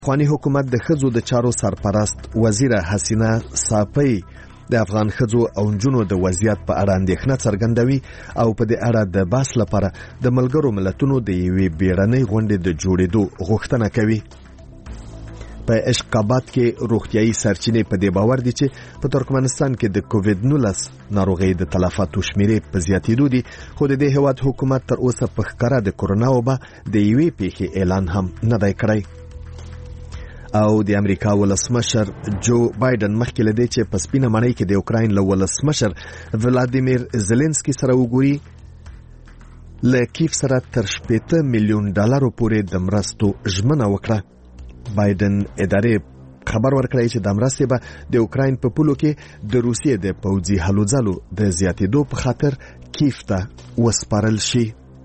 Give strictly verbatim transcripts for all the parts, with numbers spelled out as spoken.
افغاني حکومت د ښځو د چارو سرپرست وزیره حسینه صافی د افغان ښځو او نجونو د وضعیت په اړه اندېښنه څرګندوي او په دې اړه د بحث لپاره د ملګرو ملتونو د یوې بیړنۍ غونډې د جوړېدو غوښتنه کوي. په اشقابات کې روغتیايي سرچینې په دې باور دي چې په ترکمنستان کې د کووډ نولس ناروغۍ د تلفاتو شمیرې په زیاتېدو دي، خو د دې هېواد حکومت تر اوسه په ښکاره د کورونا وبا د یوې پیښې اعلان هم نه دی کړی. او د امریکا ولسمشر جو بایدن مخکې له دې چې په سپینه ماڼۍ کې د اوکراین له ولسمشر ولادیمیر زيلنسکي سره وګوري، له کیف سره تر شپېته میلیون ډالرو پورې د مرستو ژمنه وکړه. بایدن ادارې خبر ورکړی چې د مرستې به د اوکراین په پولو کې د روسیې د پوځي هلو ځلو د زیاتېدو په خاطر کیف ته وسپارل شي.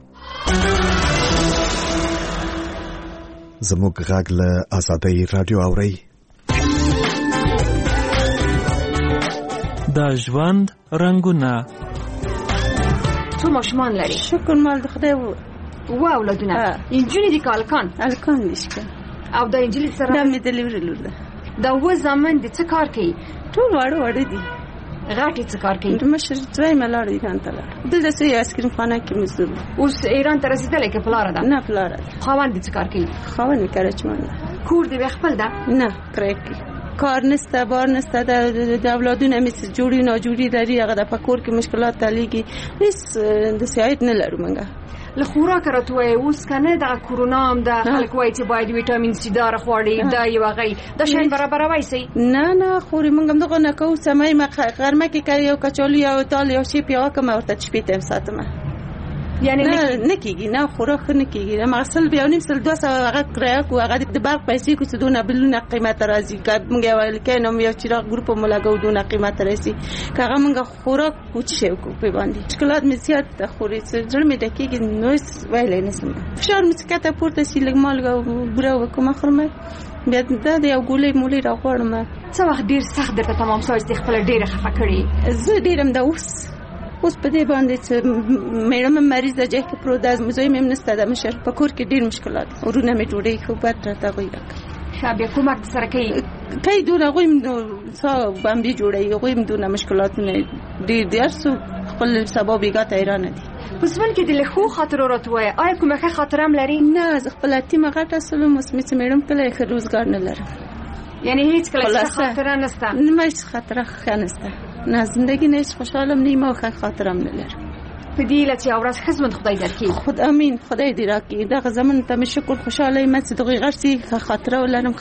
زموږ غږ له آزادۍ رادیو اورئ. د ژوند رنګونه. څو ماشومان لري؟ شکر مال د خدای وو. وا اولادونه؟ انجونې دي که هلکان؟ هلکان دي شکر. او د انجلې سره؟ دا مې د لیورې لور ده. دا اووه زامن دي څه کار کوي؟ ټول واړه واړه دي. غاټې څه کار کوي؟ د مشر ځای مې لاړ ایران ته لاړ. دلته څه یو آیسکریم خانه کې مزدور. اوس ایران ته رسېدلی که پلاره ده؟ نه پلاره ده. خاوند دې څه کار کوي؟ خاوند یې کراچمان ده. کور دې بیا خپل ده؟ نه کرایه کې. کار نسته، بار نسته، د اولادونه مې جوړي ناجوړي لري، هغه د په کور کې مشکلات تلیږي، هېڅ د سعایت نه لرو موږ. له خوراکه راته وایي اوس که نه دغه کورونا هم ده، خلک وایي چې باید ویټامین سی داره خواړې دا یو هغه دا شیان برابروی سئ؟ نه نه خورې موږ هم دغه نه کوو. سمۍ غرمه کې که یو کچالو یا دال یا شی پې وکړم ورته شپې ټایم ساتم. یعنی نه کېږي، نه خوراک ښه نه کېږي. هماغه سل بیا نیم سل دوه سوه هغه کرایه کړو، هغه د برق پیسې کړو چې دونه بلونه قیمته راځي. که موږ یو هلکی نوم یو چراغ ګروپ مو لګوو دونه قیمته راځي. که هغه موږ خوراک وچ شی وکړو پې باندې مشکلات مې زیات ده. خورې زړه مې ډکېږي، نو هېڅ ویلی نه شم. فشار مې ښکته پورته شي، لږ مالګه او بوره وکړم خورم، بیا دا د یو ګولۍ مولۍ راغواړم. څه وخت ډېر سخت درته تمام شوی چې خپله ډېره خفه کړې؟ زه ډېر هم ده اوس اوس په دې باندې چې میړه مې مریض ده، جای کې پروت ده، زوی مې هم نسته د مشر په کور کې ډېر مشکلات، ورونه مې ډوډۍ خو بد راته هغوی راکوي. ښه بیا کومک سره کوي؟ کوي دونه هغوی هم سا بمبې جوړوي، هغوی هم دونه مشکلاتونه ډېر دي. هر څوک خپل سبا بېګا ته حیرانه دي. په ژوند کې د له ښو خاطرو راته وایه، آیا کومه ښه خاطره هم لري؟ نه زه خپله یتیمه غټه سلم، اوس مې چې میړه م کلی ښه روزګار نه لرم. یعنی هیڅ کله څه خاطره نشته؟ نه هیڅ خاطره ښه نشته، نه زندگی نه هیڅ خوشحاله م نه یم او ښه خاطره هم نه لرم. په دې هیله چې یو ورځ ښه ژوند خدای درکړي. خود امین، خدای دې راکړي. دغه زمن ته مې شکر خوشحاله یم چې دغې غټ ښه خاطره ولرم،